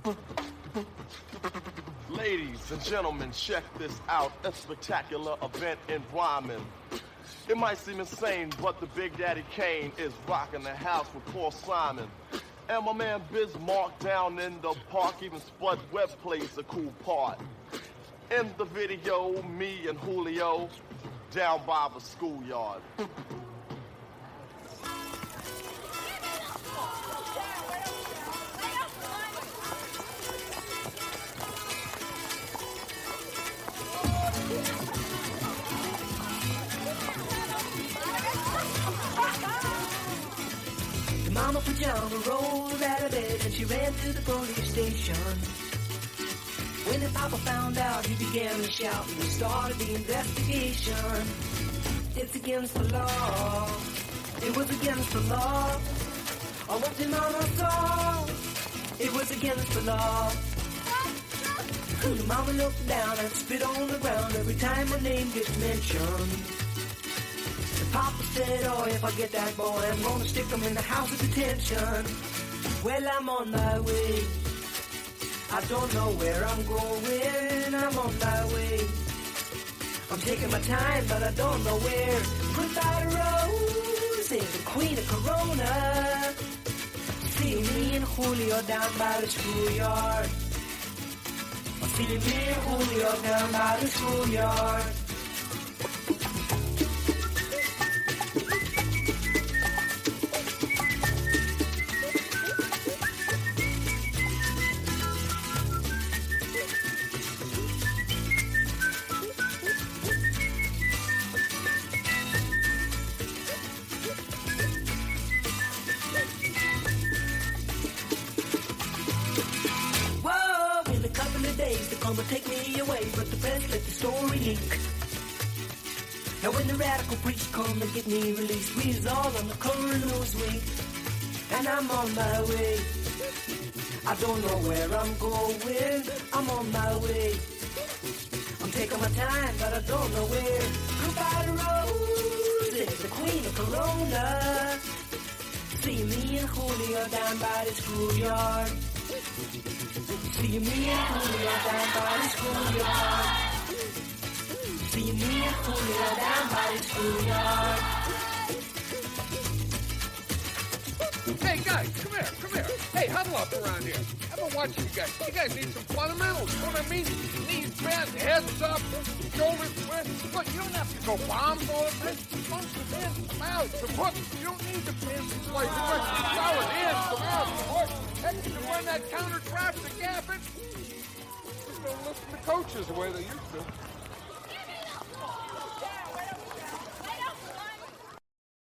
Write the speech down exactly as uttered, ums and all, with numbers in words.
Ladies and gentlemen, check this out. A spectacular event in rhyming. It might seem insane, but the Big Daddy Kane is rocking the house with Paul Simon. And my man Bismarck down in the park, even Spud Webb plays a cool part. In the video, me and Julio down by the schoolyard. Mama Pajama rolled out of bed and she ran to the police station. When the papa found out, he began to shout and they started the investigation. It's against the law. It was against the law. All what the mama saw. It was against the law. The mama looked down and spit on the ground every time her name gets mentioned. Papa said, oh, if I get that boy, I'm gonna stick him in the house of detention. Well, I'm on my way. I don't know where I'm going. I'm on my way. I'm taking my time, but I don't know where. Goodbye, Rose, ain't the queen of Corona. See me and Julio down by the schoolyard. See me and Julio down by the schoolyard. Take me away, but the press let the story leak. Now when the radical preach come to get me released, we's all on the cover of Newsweek. And I'm on my way. I don't know where I'm going. I'm on my way. I'm taking my time, but I don't know where. Goodbye to Rose, the queen of Corona. See me and Julio down by the schoolyard. See me and Julio down by the schoolyard. See me and Julio down by the schoolyard. Hey guys, come here, come here. Hey, huddle up around here. I've been watching you guys. You guys need some fundamentals. You know what I mean? Knees bent, heads up, shoulders square. Look, you don't have to go bombs all the time. Punch the in, mouth, the hook. You don't need the pins and slice. You want to power in, come out, the hook. Heck, you can run that counter traffic, gaffing. Just don't listen to coaches the way they used to.